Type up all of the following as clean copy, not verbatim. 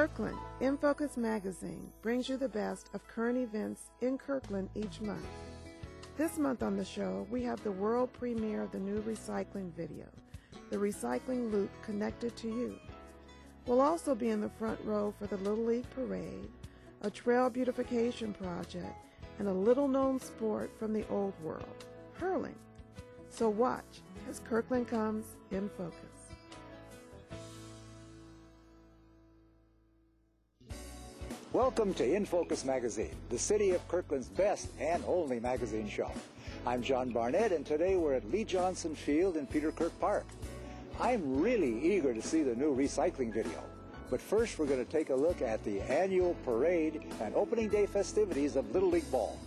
Kirkland, In Focus magazine brings you the best of current events in Kirkland each month. This month on the show, we have the world premiere of the new recycling video, The Recycling Loop Connected to You. We'll also be in the front row for the Little League Parade, a trail beautification project, and a little-known sport from the old world, hurling. So watch as Kirkland comes in focus. Welcome to In Focus magazine, the city of Kirkland's best and only magazine show. I'm John Barnett, and today we're at Lee Johnson Field in Peter Kirk Park. I'm really eager to see the new recycling video. But first, we're going to take a look at the annual parade and opening day festivities of Little League Ball.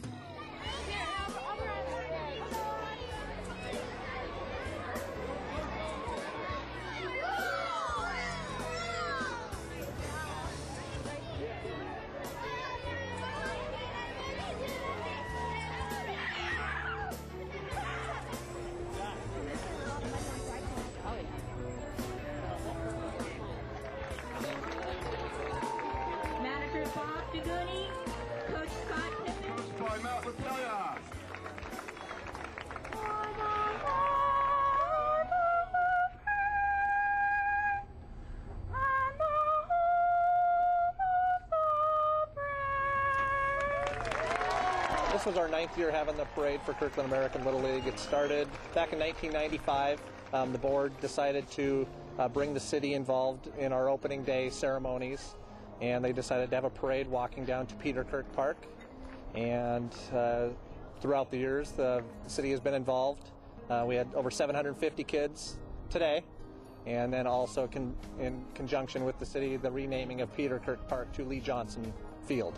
This was our 9th year having the parade for Kirkland American Little League. It started back in 1995. The board decided to bring the city involved in our opening day ceremonies, and they decided to have a parade walking down to Peter Kirk Park. And throughout the years, the city has been involved. We had over 750 kids today, and then also in conjunction with the city, the renaming of Peter Kirk Park to Lee Johnson Field.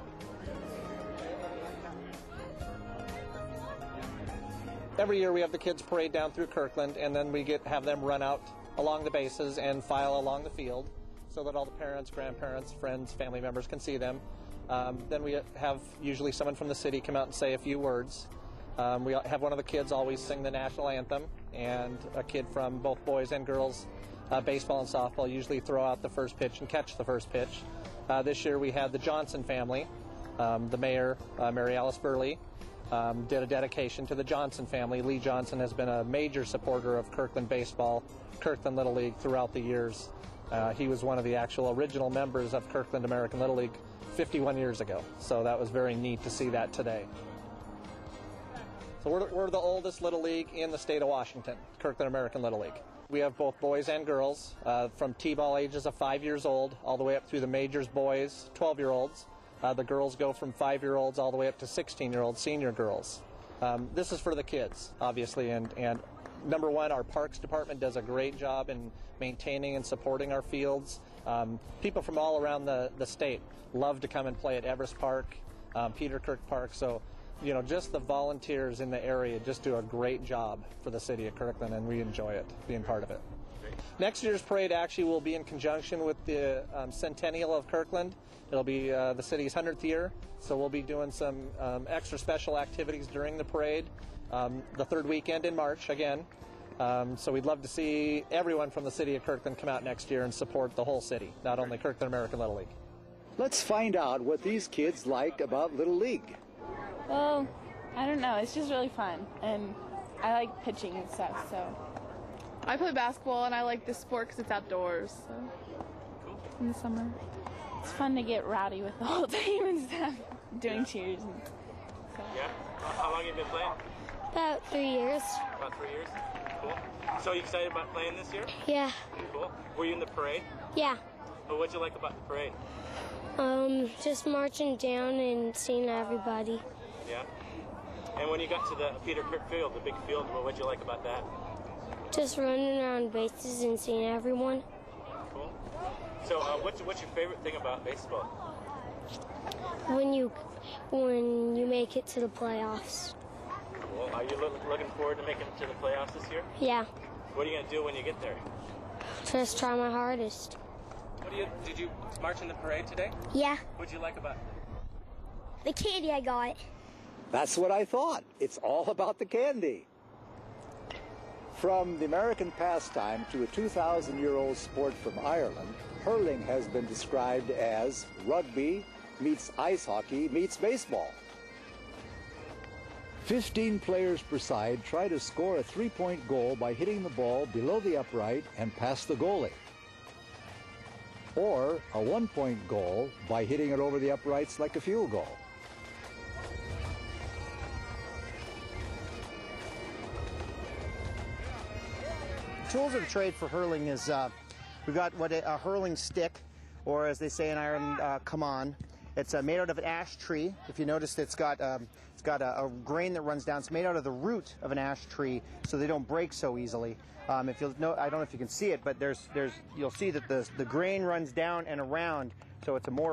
Every year we have the kids parade down through Kirkland, and then we have them run out along the bases and file along the field so that all the parents, grandparents, friends, family members can see them. Then we have usually someone from the city come out and say a few words. We have one of the kids always sing the national anthem, and a kid from both boys and girls baseball and softball usually throw out the first pitch and catch the first pitch. This year we had the Johnson family. The mayor, Mary Alice Burley, did a dedication to the Johnson family. Lee Johnson has been a major supporter of Kirkland baseball, Kirkland Little League throughout the years. He was one of the actual original members of Kirkland American Little League 51 years ago. So that was very neat to see that today. So we're the oldest Little League in the state of Washington, Kirkland American Little League. We have both boys and girls from T-ball ages of 5 years old all the way up through the majors boys, 12-year-olds. The girls go from 5-year-olds all the way up to 16-year-old senior girls. This is for the kids, obviously, and number one, our Parks Department does a great job in maintaining and supporting our fields. People from all around the state love to come and play at Everest Park, Peter Kirk Park, so you know, just the volunteers in the area just do a great job for the city of Kirkland, and we enjoy it, being part of it. Next year's parade actually will be in conjunction with the centennial of Kirkland. It'll be the city's 100th year, so we'll be doing some extra special activities during the parade, the third weekend in March again. So we'd love to see everyone from the city of Kirkland come out next year and support the whole city, not only Kirkland American Little League. Let's find out what these kids like about Little League. Well, I don't know. It's just really fun, and I like pitching and stuff, so. I play basketball, and I like this sport because it's outdoors, so. In the summer. It's fun to get rowdy with the whole team and stuff, doing cheers. And so. Yeah? How long have you been playing? About 3 years. About 3 years? Cool. So you excited about playing this year? Yeah. Cool. Were you in the parade? Yeah. Well, what'd you like about the parade? Just marching down and seeing everybody. Yeah. And when you got to the Peter Kirk Field, the big field, what'd you like about that? Just running around bases and seeing everyone. Cool. So what's your favorite thing about baseball? When you make it to the playoffs. Cool. Are you looking forward to making it to the playoffs this year? Yeah. What are you going to do when you get there? Just try my hardest. Did you march in the parade today? Yeah. What'd you like about it? The candy I got. That's what I thought. It's all about the candy. From the American pastime to a 2,000-year-old sport from Ireland, hurling has been described as rugby meets ice hockey meets baseball. 15 players per side try to score a three-point goal by hitting the ball below the upright and past the goalie. Or a one-point goal by hitting it over the uprights like a field goal. Tools of the trade for hurling is we've got a hurling stick, or as they say in Ireland, come on. It's made out of an ash tree. If you notice, it's got a grain that runs down. It's made out of the root of an ash tree, so they don't break so easily. If you'll know, I don't know if you can see it, but you'll see that the grain runs down and around, so it's a more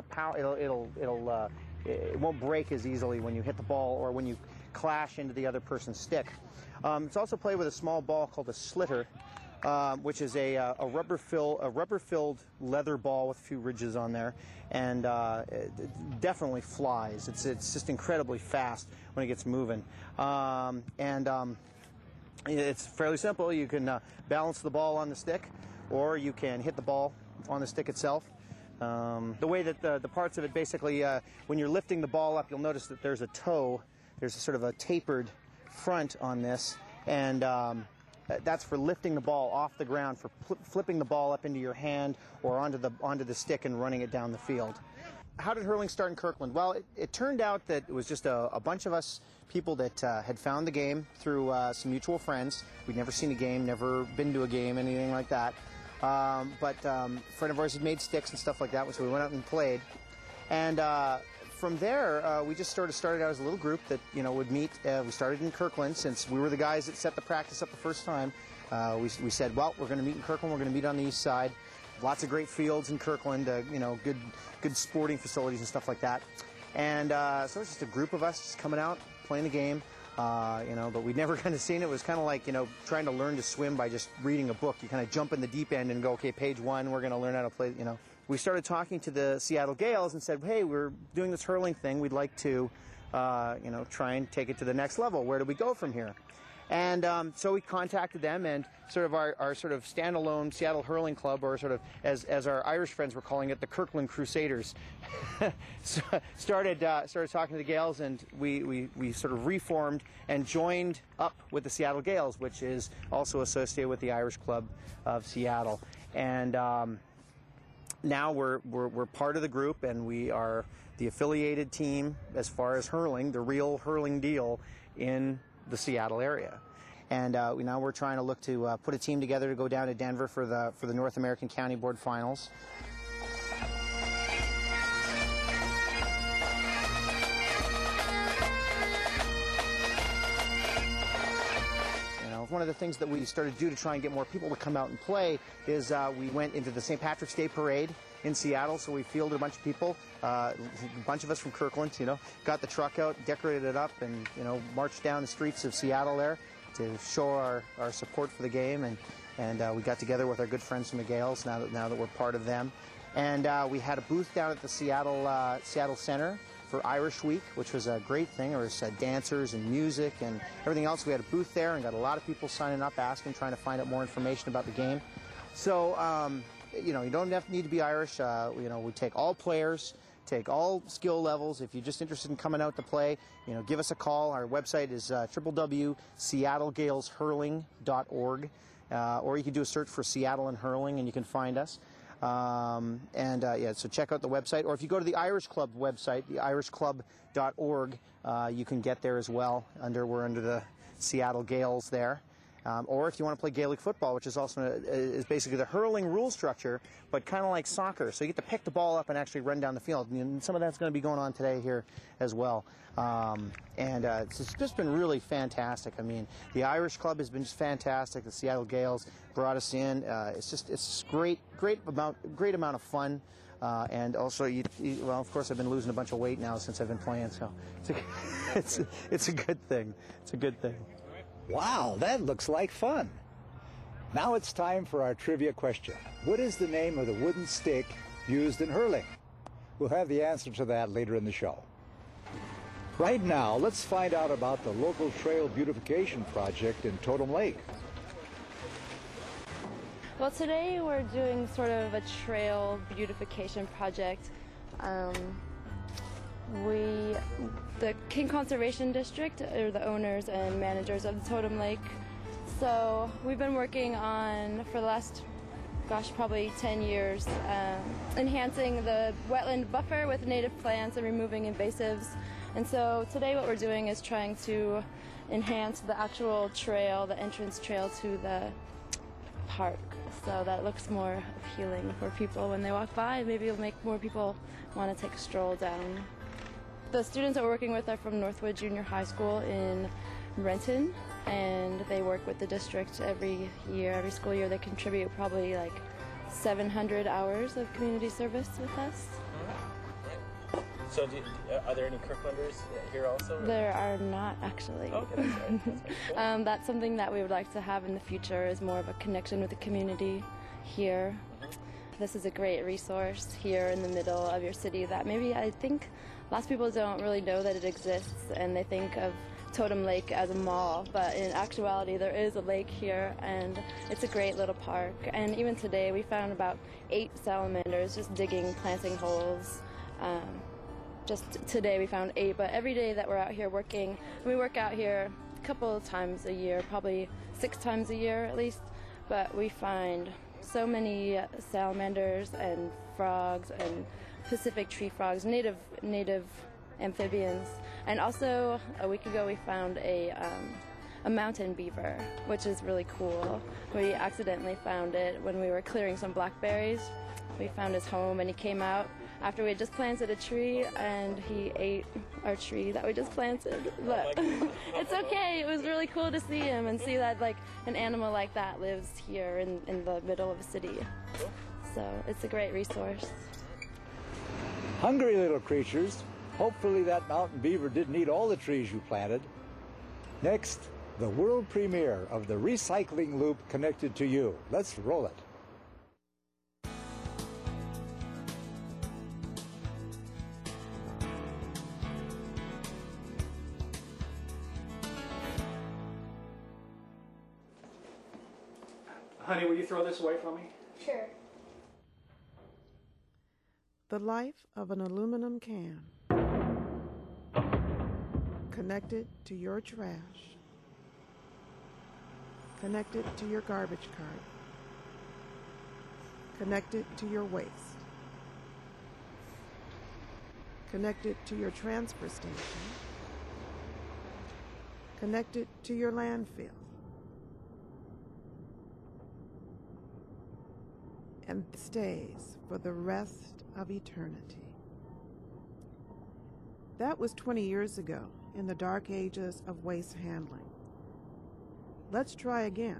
it won't break as easily when you hit the ball or when you clash into the other person's stick. It's also played with a small ball called a slitter, which is a rubber-filled leather ball with a few ridges on there, and it definitely flies. It's just incredibly fast when it gets moving, it's fairly simple. You can balance the ball on the stick, or you can hit the ball on the stick itself. The way that the parts of it basically, when you're lifting the ball up, you'll notice that there's a toe. There's a sort of a tapered front on this, and that's for lifting the ball off the ground, for flipping the ball up into your hand or onto the stick and running it down the field. How did hurling start in Kirkland? Well, it turned out that it was just a bunch of us people that had found the game through some mutual friends. We'd never seen a game, never been to a game, anything like that. But a friend of ours had made sticks and stuff like that, so we went out and played. And from there, we just started out as a little group that would meet. We started in Kirkland, since we were the guys that set the practice up the first time. We said, well, we're going to meet in Kirkland. We're going to meet on the east side. Lots of great fields in Kirkland. Good sporting facilities and stuff like that. And so it was just a group of us just coming out, playing the game. But we'd never kind of seen it. It was kind of like, trying to learn to swim by just reading a book. You kind of jump in the deep end and go, okay, page 1, we're going to learn how to play, We started talking to the Seattle Gales and said, hey, we're doing this hurling thing. We'd like to, try and take it to the next level. Where do we go from here? And so we contacted them, and sort of our sort of standalone Seattle Hurling Club, or sort of as our Irish friends were calling it, the Kirkland Crusaders, started talking to the Gales, and we sort of reformed and joined up with the Seattle Gales, which is also associated with the Irish Club of Seattle. And now we're part of the group, and we are the affiliated team as far as hurling, the real hurling deal in the Seattle area. And now we're trying to look to put a team together to go down to Denver for the North American County Board Finals. One of the things that we started to do to try and get more people to come out and play is we went into the St. Patrick's Day Parade in Seattle, so we fielded a bunch of people, a bunch of us from Kirkland, got the truck out, decorated it up, and, marched down the streets of Seattle there to show our support for the game, and we got together with our good friends from the Gales, now that we're part of them. And we had a booth down at the Seattle Center for Irish Week, which was a great thing. There was dancers and music and everything else. We had a booth there and got a lot of people signing up, asking, trying to find out more information about the game. So, you don't need to be Irish. We take all players, take all skill levels. If you're just interested in coming out to play, give us a call. Our website is www.seattlegaleshurling.org, or you can do a search for Seattle and Hurling and you can find us. So check out the website, or if you go to the Irish Club website, theirishclub.org, you can get there as well. We're under the Seattle Gales there. Or if you want to play Gaelic football, which is also is basically the hurling rule structure, but kind of like soccer. So you get to pick the ball up and actually run down the field. And some of that's going to be going on today here as well. It's just been really fantastic. I mean, the Irish Club has been just fantastic. The Seattle Gales brought us in. It's great amount of fun. And also, of course, I've been losing a bunch of weight now since I've been playing. So it's a good thing. It's a good thing. Wow, that looks like fun. Now it's time for our trivia question. What is the name of the wooden stick used in hurling? We'll have the answer to that later in the show. Right now, let's find out about the local trail beautification project in Totem Lake. Well, today we're doing sort of a trail beautification project. The King Conservation District are the owners and managers of the Totem Lake. So we've been working on, for the last, probably 10 years, enhancing the wetland buffer with native plants and removing invasives. And so today what we're doing is trying to enhance the actual trail, the entrance trail to the park, so that looks more appealing for people when they walk by. Maybe it'll make more people want to take a stroll down. The students that we're working with are from Northwood Junior High School in Renton, and they work with the district every school year. They contribute probably like 700 hours of community service with us. So are there any Kirklanders here also? Or? There are not, actually. Oh, okay, that's right. That's right. Cool. That's something that we would like to have in the future, is more of a connection with the community here. This is a great resource here in the middle of your city that maybe I think lots of people don't really know that it exists, and they think of Totem Lake as a mall, but in actuality there is a lake here, and it's a great little park. And even today we found about 8 salamanders just digging, planting holes. Just today we found 8, but every day that we're out here working, we work out here a couple of times a year, probably 6 times a year at least, but we find so many salamanders and frogs and Pacific tree frogs, native amphibians. And also a week ago we found a mountain beaver, which is really cool. We accidentally found it when we were clearing some blackberries. We found his home, and he came out after we had just planted a tree, and he ate our tree that we just planted. But it's okay. It was really cool to see him and see that like an animal like that lives here in the middle of a city. So it's a great resource. Hungry little creatures. Hopefully that mountain beaver didn't eat all the trees you planted. Next, the world premiere of the recycling loop connected to you. Let's roll it. Honey, will you throw this away for me? Sure. The life of an aluminum can, connected to your trash, connected to your garbage cart, connected to your waste, connected to your transfer station, connected to your landfill, and stays for the rest of eternity. That was 20 years ago, in the dark ages of waste handling. Let's try again.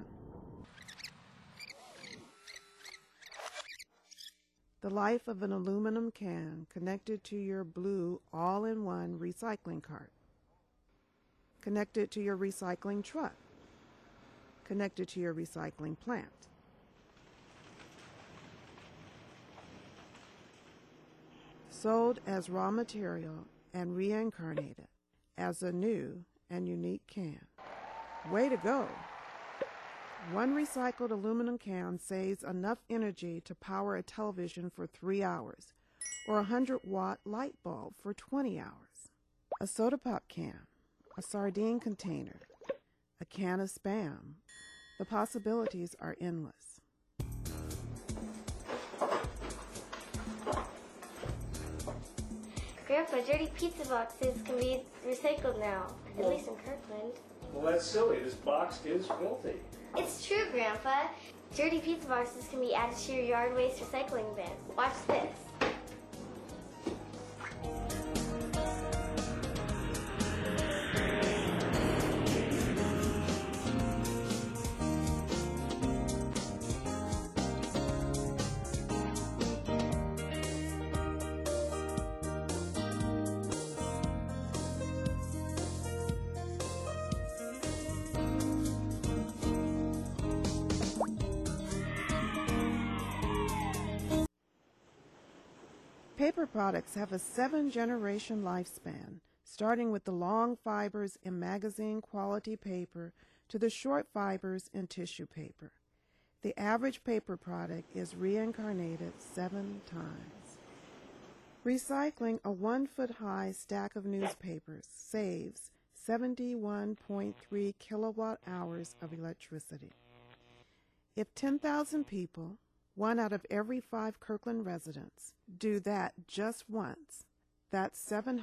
The life of an aluminum can connected to your blue all-in-one recycling cart, connected to your recycling truck, connected to your recycling plant, sold as raw material and reincarnated as a new and unique can. Way to go! One recycled aluminum can saves enough energy to power a television for 3 hours, or a 100-watt light bulb for 20 hours. A soda pop can, a sardine container, a can of Spam. The possibilities are endless. Grandpa, dirty pizza boxes can be recycled now, at least in Kirkland. Well, that's silly. This box is filthy. It's true, Grandpa. Dirty pizza boxes can be added to your yard waste recycling bin. Watch this. Paper products have a 7-generation lifespan, starting with the long fibers in magazine quality paper to the short fibers in tissue paper. The average paper product is reincarnated 7 times. Recycling a 1-foot-high stack of newspapers saves 71.3 kilowatt hours of electricity. If 10,000 people, 1 out of every 5 Kirkland residents, do that just once, that's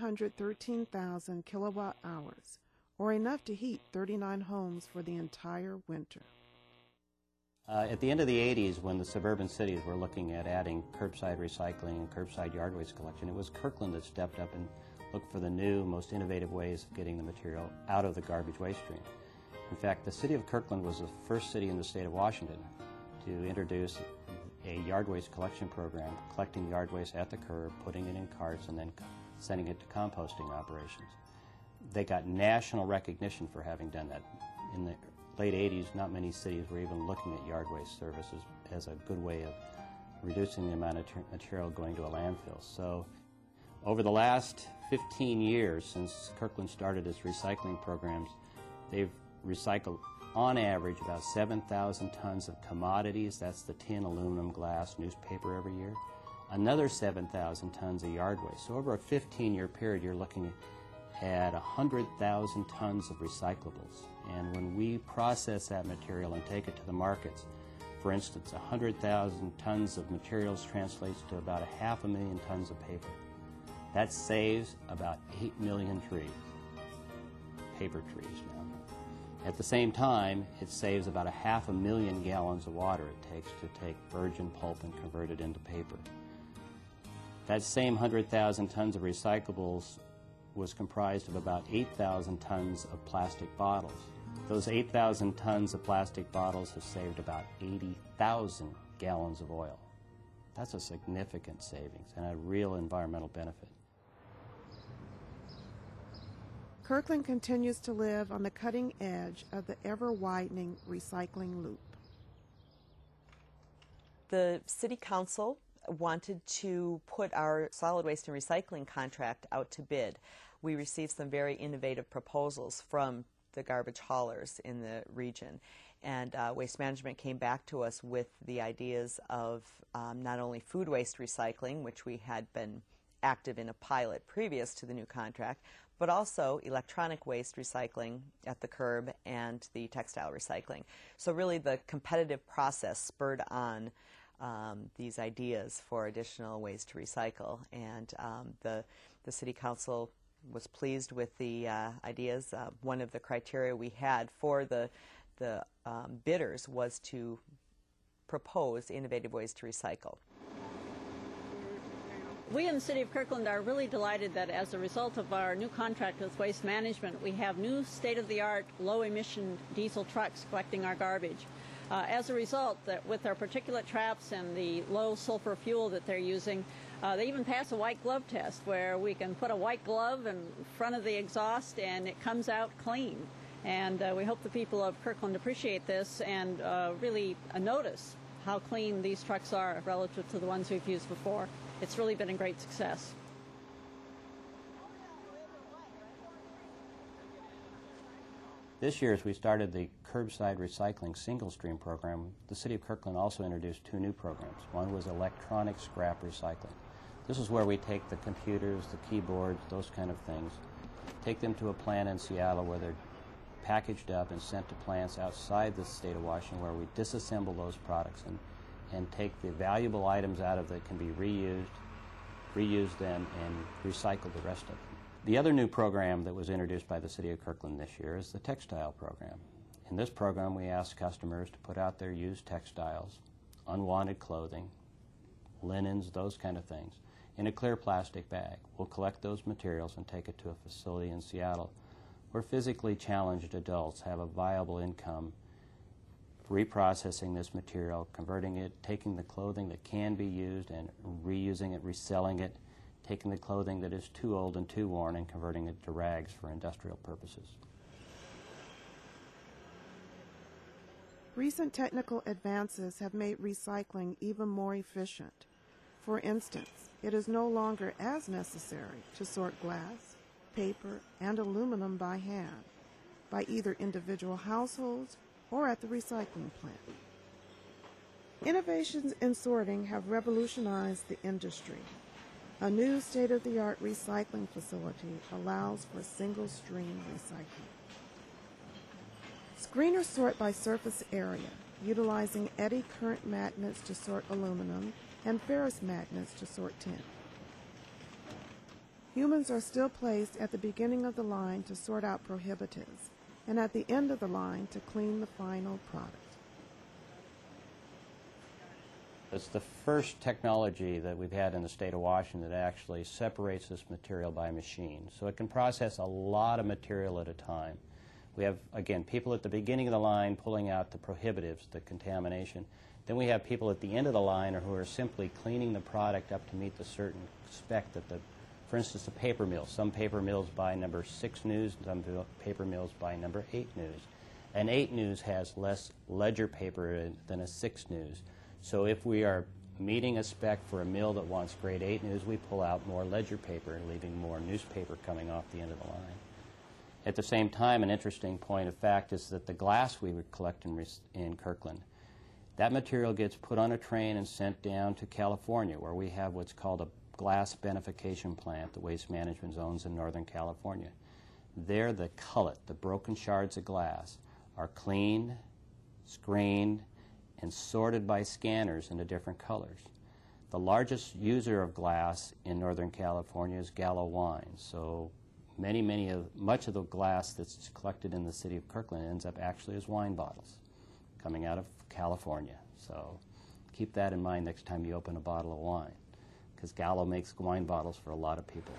713,000 kilowatt hours, or enough to heat 39 homes for the entire winter. At the end of the 80s, when the suburban cities were looking at adding curbside recycling and curbside yard waste collection, it was Kirkland that stepped up and looked for the new, most innovative ways of getting the material out of the garbage waste stream. In fact, the city of Kirkland was the first city in the state of Washington to introduce a yard waste collection program, collecting yard waste at the curb, putting it in carts, and then sending it to composting operations. They got national recognition for having done that. In the late 80s, not many cities were even looking at yard waste services as a good way of reducing the amount of material going to a landfill. So over the last 15 years, since Kirkland started its recycling programs, they've recycled on average about 7,000 tons of commodities. That's the tin, aluminum, glass, newspaper every year. Another 7,000 tons of yard waste. So over a 15-year period, you're looking at 100,000 tons of recyclables. And when we process that material and take it to the markets, for instance, 100,000 tons of materials translates to about 500,000 tons of paper. That saves about 8 million trees, paper trees now. At the same time, it saves about 500,000 gallons of water it takes to take virgin pulp and convert it into paper. That same 100,000 tons of recyclables was comprised of about 8,000 tons of plastic bottles. Those 8,000 tons of plastic bottles have saved about 80,000 gallons of oil. That's a significant savings and a real environmental benefit. Kirkland continues to live on the cutting edge of the ever-widening recycling loop. The City Council wanted to put our solid waste and recycling contract out to bid. We received some very innovative proposals from the garbage haulers in the region, and Waste Management came back to us with the ideas of not only food waste recycling, which we had been active in a pilot previous to the new contract, but also electronic waste recycling at the curb and the textile recycling. So really the competitive process spurred on these ideas for additional ways to recycle, and the City Council was pleased with the ideas. One of the criteria we had for the bidders was to propose innovative ways to recycle. We in the City of Kirkland are really delighted that as a result of our new contract with Waste Management, we have new state-of-the-art low-emission diesel trucks collecting our garbage. As a result, with their particulate traps and the low sulfur fuel that they're using, they even pass a white glove test where we can put a white glove in front of the exhaust and it comes out clean. And we hope the people of Kirkland appreciate this and really notice how clean these trucks are relative to the ones we've used before. It's really been a great success. This year, as we started the curbside recycling single stream program, the City of Kirkland also introduced 2 new programs. One was electronic scrap recycling. This is where we take the computers, the keyboards, those kind of things, take them to a plant in Seattle where they're packaged up and sent to plants outside the state of Washington where we disassemble those products and take the valuable items out of that can be reused them, and recycle the rest of them. The other new program that was introduced by the City of Kirkland this year is the textile program. In this program, we ask customers to put out their used textiles, unwanted clothing, linens, those kind of things, in a clear plastic bag. We'll collect those materials and take it to a facility in Seattle where physically challenged adults have a viable income reprocessing this material, converting it, taking the clothing that can be used and reusing it, reselling it, taking the clothing that is too old and too worn and converting it to rags for industrial purposes. Recent technical advances have made recycling even more efficient. For instance, it is no longer as necessary to sort glass, paper, and aluminum by hand, by either individual households or at the recycling plant. Innovations in sorting have revolutionized the industry. A new state-of-the-art recycling facility allows for single-stream recycling. Screeners sort by surface area, utilizing eddy current magnets to sort aluminum and ferrous magnets to sort tin. Humans are still placed at the beginning of the line to sort out prohibitives, and at the end of the line to clean the final product. It's the first technology that we've had in the state of Washington that actually separates this material by machine. So it can process a lot of material at a time. We have, again, people at the beginning of the line pulling out the prohibitives, the contamination. Then we have people at the end of the line who are simply cleaning the product up to meet the certain spec that for instance, the paper mills. Some paper mills buy number 6 news, some paper mills buy number 8 news. An 8 news has less ledger paper than a 6 news. So if we are meeting a spec for a mill that wants grade 8 news, we pull out more ledger paper, leaving more newspaper coming off the end of the line. At the same time, an interesting point of fact is that the glass we would collect in Kirkland, that material gets put on a train and sent down to California, where we have what's called a glass beneficiation plant that Waste Management owns in Northern California. There, the cullet, the broken shards of glass, are cleaned, screened, and sorted by scanners into different colors. The largest user of glass in Northern California is Gallo Wine. So much of the glass that's collected in the city of Kirkland ends up actually as wine bottles coming out of California. So keep that in mind next time you open a bottle of wine, because Gallo makes wine bottles for a lot of people.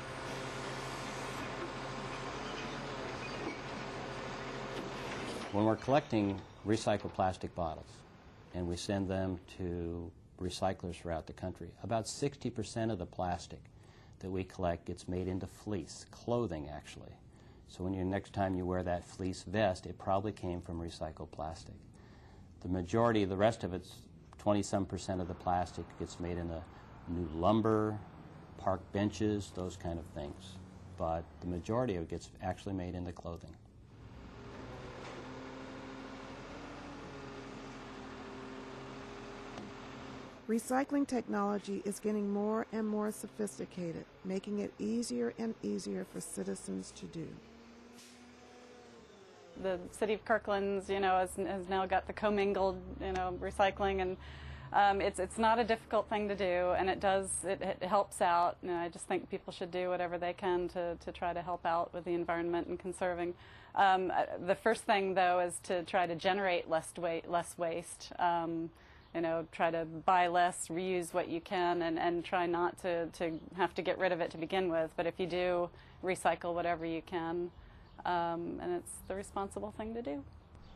When we're collecting recycled plastic bottles and we send them to recyclers throughout the country, about 60% of the plastic that we collect gets made into fleece, clothing actually. So when next time you wear that fleece vest, it probably came from recycled plastic. The majority, the rest of it's 20-some% of the plastic gets made into new lumber, park benches, those kind of things. But the majority of it gets actually made into clothing. Recycling technology is getting more and more sophisticated, making it easier and easier for citizens to do. The city of Kirkland's, has now got the commingled, recycling, and it's not a difficult thing to do, and it helps out. I just think people should do whatever they can to try to help out with the environment and conserving. The first thing, though, is to try to generate less waste. Try to buy less, reuse what you can, and try not to have to get rid of it to begin with. But if you do, recycle whatever you can, and it's the responsible thing to do.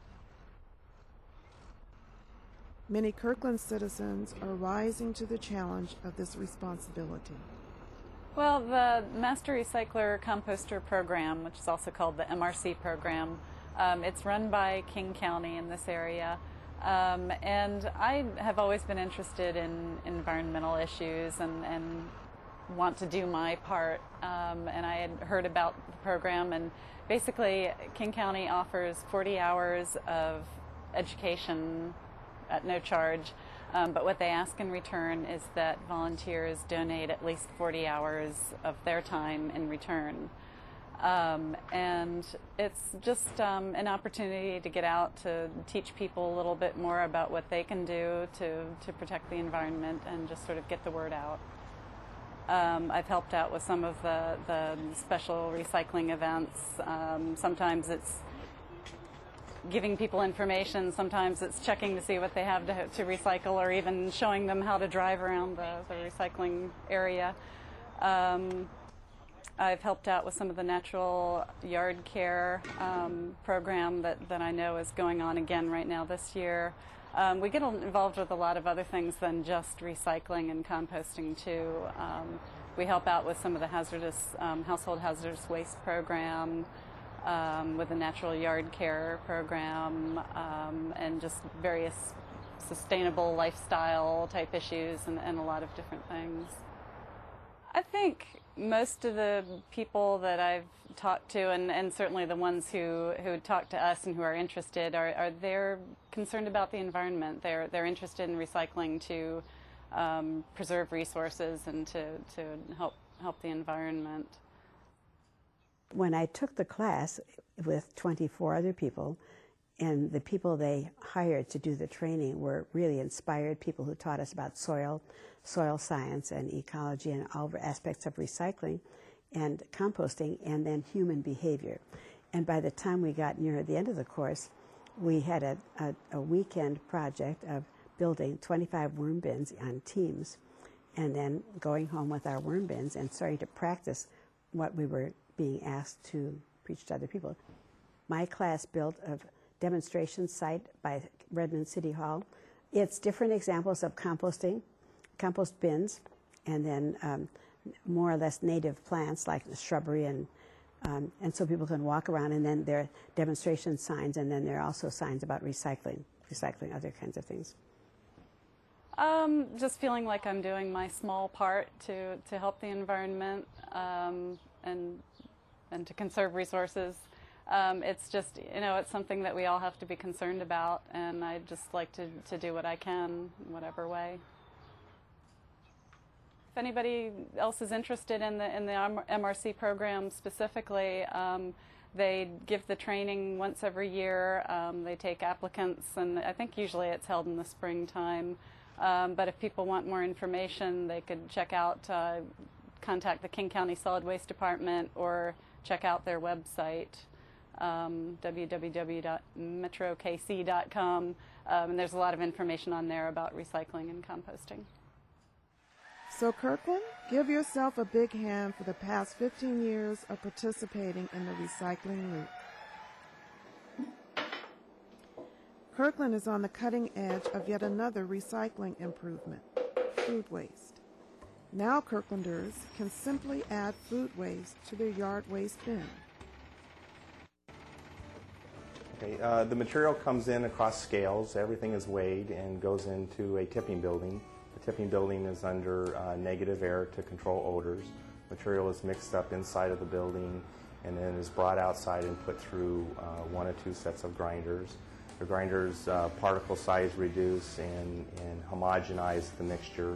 Many Kirkland citizens are rising to the challenge of this responsibility. Well, the Master Recycler Composter Program, which is also called the MRC program, it's run by King County in this area. And I have always been interested in environmental issues and want to do my part. And I had heard about the program, and basically King County offers 40 hours of education at no charge. But what they ask in return is that volunteers donate at least 40 hours of their time in return. And it's just an opportunity to get out to teach people a little bit more about what they can do to protect the environment and just sort of get the word out. I've helped out with some of the special recycling events. Sometimes it's giving people information, sometimes it's checking to see what they have to recycle, or even showing them how to drive around the recycling area. I've helped out with some of the natural yard care program that I know is going on again right now this year. We get involved with a lot of other things than just recycling and composting too. We help out with some of the household hazardous waste program, with the natural yard care program, and just various sustainable lifestyle type issues and a lot of different things. I think Most of the people that I've talked to, and certainly the ones who talk to us and who are interested, are they're concerned about the environment. They're interested in recycling to preserve resources and to help the environment. When I took the class with 24 other people, and the people they hired to do the training were really inspired people who taught us about soil science and ecology and all aspects of recycling and composting, and then human behavior. And by the time we got near the end of the course, we had a weekend project of building 25 worm bins on teams, and then going home with our worm bins and starting to practice what we were being asked to preach to other people. My class built a demonstration site by Redmond City Hall. It's different examples of composting, compost bins, and then more or less native plants like shrubbery, and so people can walk around, and then there are demonstration signs, and then there are also signs about recycling, other kinds of things. Just feeling like I'm doing my small part to help the environment and to conserve resources. It's just, it's something that we all have to be concerned about, and I just like to do what I can in whatever way. If anybody else is interested in the MRC program specifically, they give the training once every year. They take applicants, and I think usually it's held in the springtime. But if people want more information, they could contact the King County Solid Waste Department or check out their website, www.metrokc.com. And there's a lot of information on there about recycling and composting. So Kirkland, give yourself a big hand for the past 15 years of participating in the recycling loop. Kirkland is on the cutting edge of yet another recycling improvement, food waste. Now Kirklanders can simply add food waste to their yard waste bin. Okay, the material comes in across scales. Everything is weighed and goes into a tipping building. The tipping building is under negative air to control odors. Material is mixed up inside of the building and then is brought outside and put through 1 or 2 sets of grinders. The grinders particle size reduce and homogenize the mixture.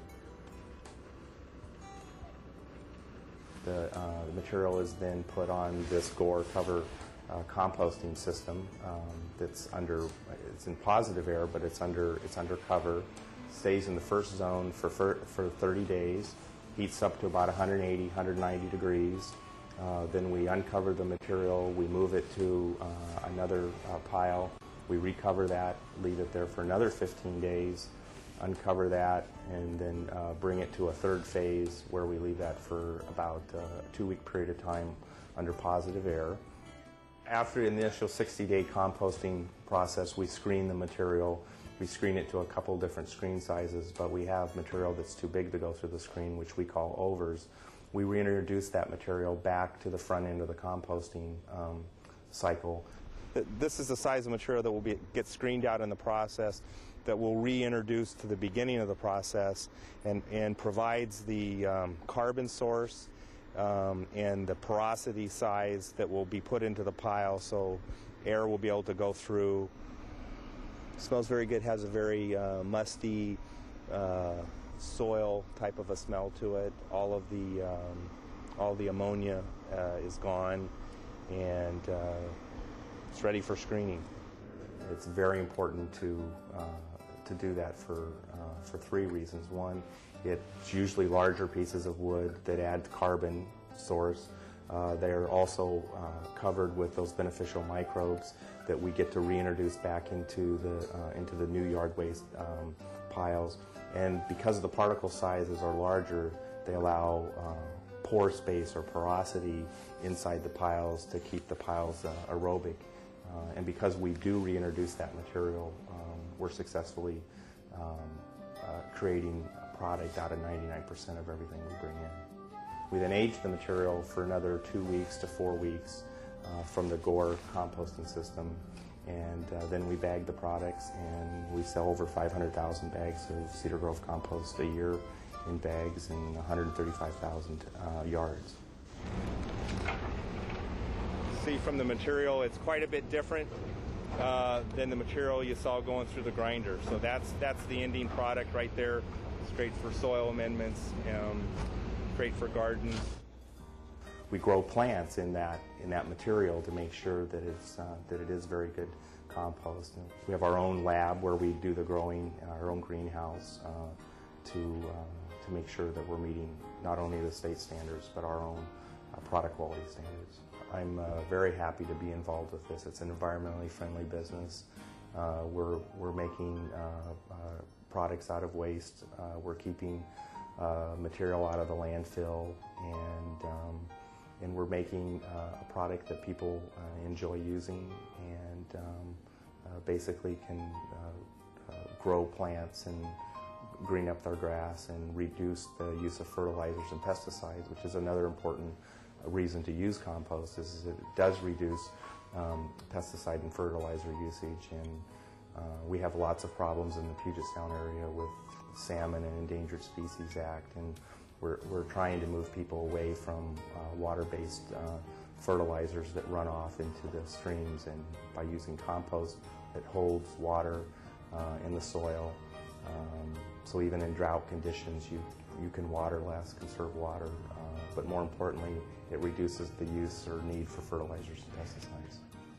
The material is then put on this Gore cover composting system that's it's in positive air, but it's under cover. Stays in the first zone for 30 days, heats up to about 180, 190 degrees. Then we uncover the material, we move it to another pile, we recover that, leave it there for another 15 days, uncover that, and then bring it to a third phase where we leave that for about a 2-week period of time under positive air. After the initial 60-day composting process, we screen the material. We screen it to a couple different screen sizes, but we have material that's too big to go through the screen, which we call overs. We reintroduce that material back to the front end of the composting cycle. This is the size of material that will get screened out in the process that will reintroduce to the beginning of the process and provides the carbon source and the porosity size that will be put into the pile so air will be able to go through. Smells very good, has a very musty soil type of a smell to it. All the ammonia is gone, and it's ready for screening. It's very important to do that for 3 reasons. One, it's usually larger pieces of wood that add carbon source. They're also covered with those beneficial microbes that we get to reintroduce back into the new yard waste piles. And because the particle sizes are larger, they allow pore space or porosity inside the piles to keep the piles aerobic. And because we do reintroduce that material, we're successfully creating a product out of 99% of everything we bring in. We then age the material for another 2 weeks to 4 weeks from the Gore composting system, and then we bag the products, and we sell over 500,000 bags of Cedar Grove compost a year in bags and 135,000 yards. See, from the material, it's quite a bit different than the material you saw going through the grinder. So that's the ending product right there. It's great for soil amendments, great for gardens. We grow plants in that material to make sure that it is very good compost. And we have our own lab where we do the growing, our own greenhouse to make sure that we're meeting not only the state standards but our own product quality standards. I'm very happy to be involved with this. It's an environmentally friendly business. We're making products out of waste. We're keeping material out of the landfill, and we're making a product that people enjoy using and basically can grow plants and green up their grass and reduce the use of fertilizers and pesticides, which is another important reason to use compost, is it does reduce pesticide and fertilizer usage. And we have lots of problems in the Puget Sound area with Salmon and Endangered Species Act, and we're trying to move people away from water-based fertilizers that run off into the streams, and by using compost that holds water in the soil. So even in drought conditions, you can water less, conserve water, but more importantly, it reduces the use or need for fertilizers and pesticides.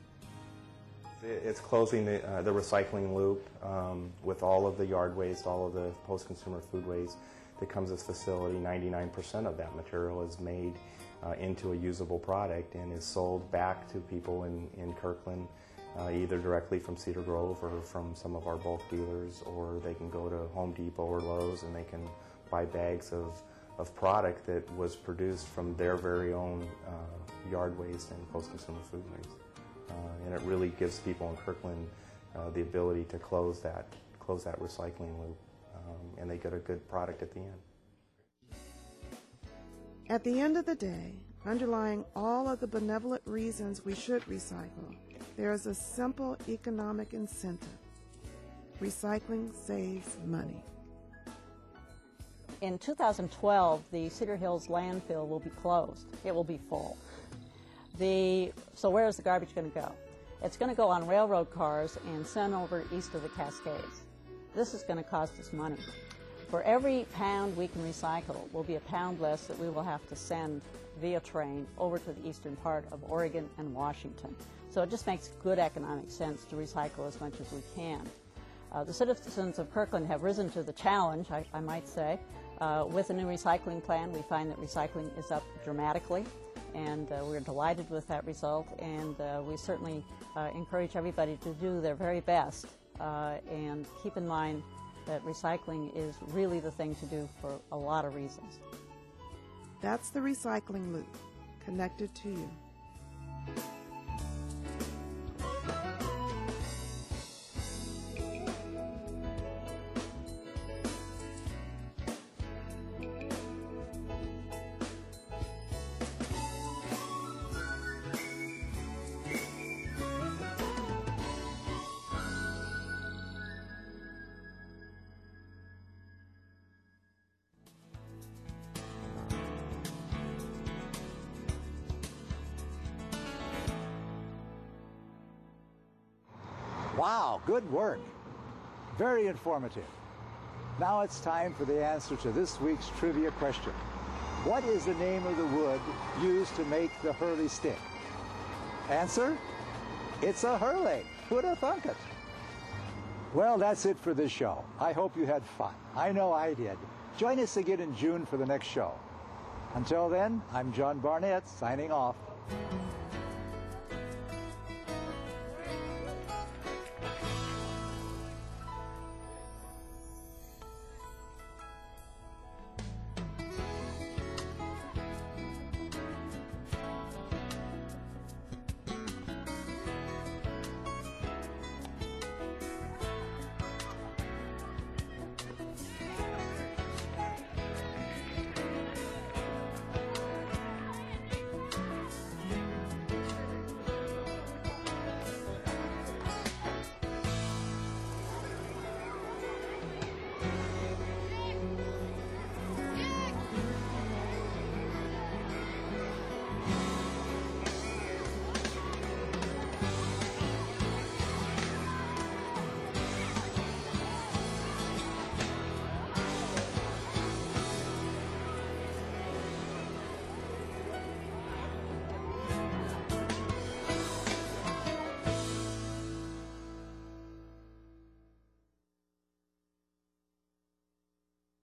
It's closing the recycling loop with all of the yard waste, all of the post-consumer food waste that comes to this facility. 99% of that material is made into a usable product and is sold back to people in Kirkland, either directly from Cedar Grove or from some of our bulk dealers, or they can go to Home Depot or Lowe's and they can buy bags of product that was produced from their very own yard waste and post-consumer food waste. And it really gives people in Kirkland the ability to close that recycling loop, and they get a good product at the end. At the end of the day, underlying all of the benevolent reasons we should recycle, there is a simple economic incentive. Recycling saves money. In 2012, the Cedar Hills landfill will be closed. It will be full. So where is the garbage going to go? It's going to go on railroad cars and sent over east of the Cascades. This is going to cost us money. For every pound we can recycle will be a pound less that we will have to send via train over to the eastern part of Oregon and Washington. So it just makes good economic sense to recycle as much as we can. The citizens of Kirkland have risen to the challenge, I might say. With the new recycling plan, we find that recycling is up dramatically, and we're delighted with that result, and we certainly encourage everybody to do their very best and keep in mind that recycling is really the thing to do for a lot of reasons. That's the recycling loop, connected to you. Wow, good work. Very informative. Now it's time for the answer to this week's trivia question. What is the name of the wood used to make the Hurley stick? Answer? It's a Hurley. Who'd have thunk it? Well, that's it for this show. I hope you had fun. I know I did. Join us again in June for the next show. Until then, I'm John Barnett, signing off.